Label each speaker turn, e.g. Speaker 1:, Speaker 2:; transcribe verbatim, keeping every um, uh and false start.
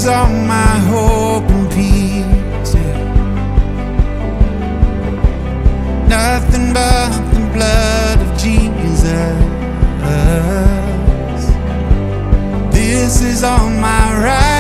Speaker 1: is all my hope and peace, yeah. Nothing but the blood of Jesus. This is all my right.